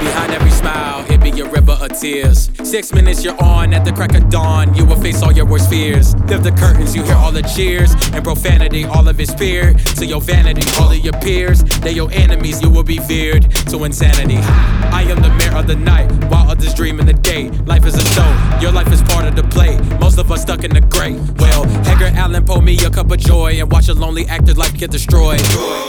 Behind every smile, it be a river of tears. 6 minutes you're on, at the crack of dawn, you will face all your worst fears. Lift the curtains, you hear all the cheers, and profanity, all of it's peered. To your vanity, all of your peers, they're your enemies, you will be veered to insanity. I am the mayor of the night, while others dream in the day. Life is a show, your life is part of the play. Most of us stuck in the gray. Well, Edgar Allan pour me a cup of joy, and watch a lonely actor's life get destroyed.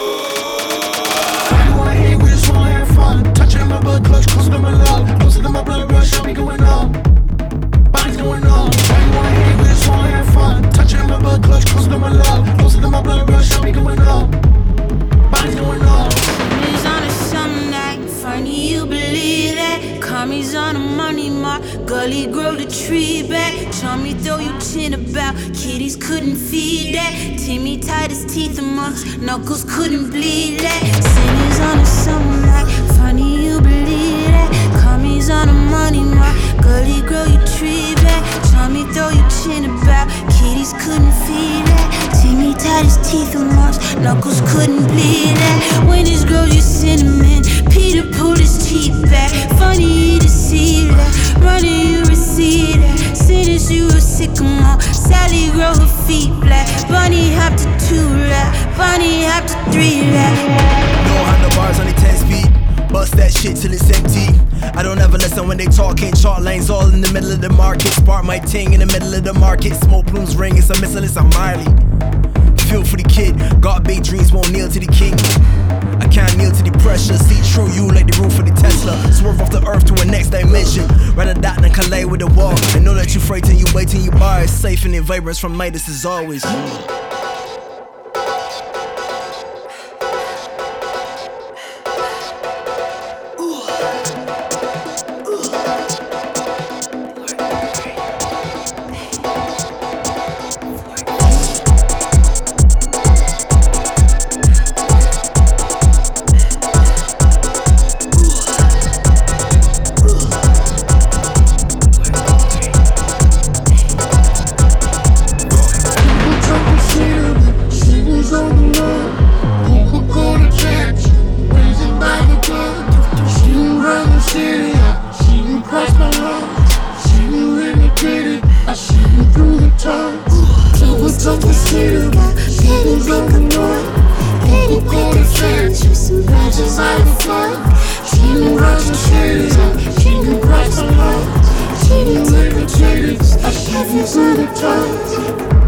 I wanna hate, we just wanna have fun. Touching my blood clutch, closer to my love. Closer to my blood rush, I'll be going up. Body's going up. I wanna hate, we just wanna have fun. Touching my blood clutch, closer to my love. Closer to my blood rush, I'll be going up. Body's going up. It's on a summer night, funny you believe that. Commies on a money mark, gully grow the tree back. Chummy throw your chin about, kitties couldn't feed that. Timmy tied his teeth amongst, knuckles couldn't bleed that. Sinners on a summer night, funny you believe that. Commies on a money mark, gully grow your tree back. Chummy throw your chin about, kitties couldn't feed that. Timmy tied his teeth amongst, knuckles couldn't bleed that. When this grows your cinnamon, Peter pulled his teeth back. Funny to see that, running you receive that. Sinners you a sycamore, Sally grow her feet black. Bunny hopped to 2 lap, Bunny hopped to 3 lap. No handlebars, only 10 speed. Bust that shit till it's empty. I don't ever listen when they talking. Chart lanes all in the middle of the market. Spark my ting in the middle of the market. Smoke plumes ring, it's a missile, it's a Miley. Feel for the kid, got big dreams, won't kneel to the king. I can't kneel to the pressure. See through you like the roof of the Tesla. Swerve off the earth to a next dimension. Rather that than collide with the wall. I know that you frightened, you waiting, you bar. It's safe in the vibrance from Midas as always. I should be good at times.